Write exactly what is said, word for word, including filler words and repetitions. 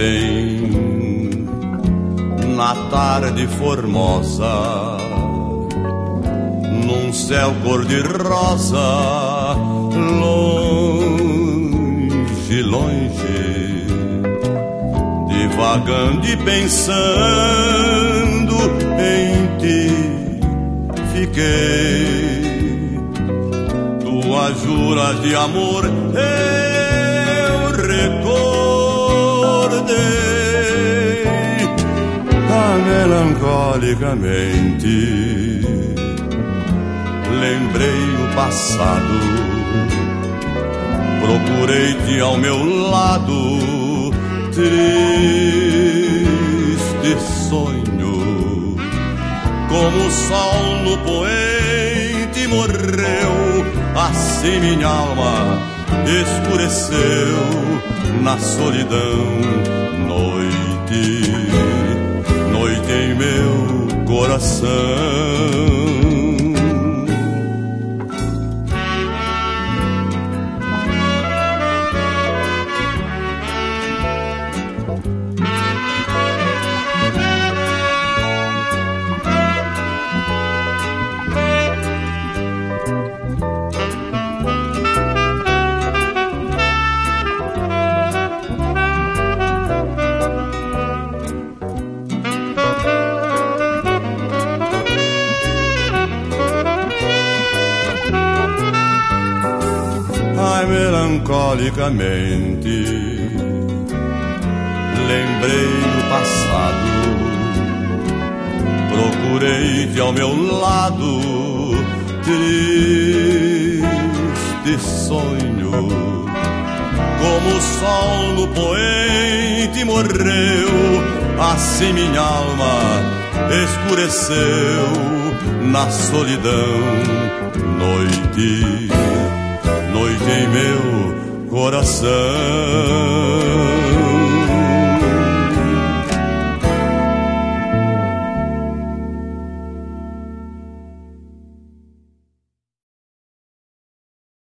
ontem, na tarde formosa, num céu cor-de-rosa, longe, longe, divagando e pensando em ti, fiquei. Tuas juras de amor eu recordei, ah, melancolicamente lembrei o passado, procurei-te ao meu lado, triste sonho, como o sol no poente morreu, assim minha alma escureceu na solidão. Noite, noite em meu coração. Melancólicamente lembrei o passado, procurei-te ao meu lado, triste sonho, como o sol no poente morreu, assim minha alma escureceu na solidão. Noite, noite em meu coração.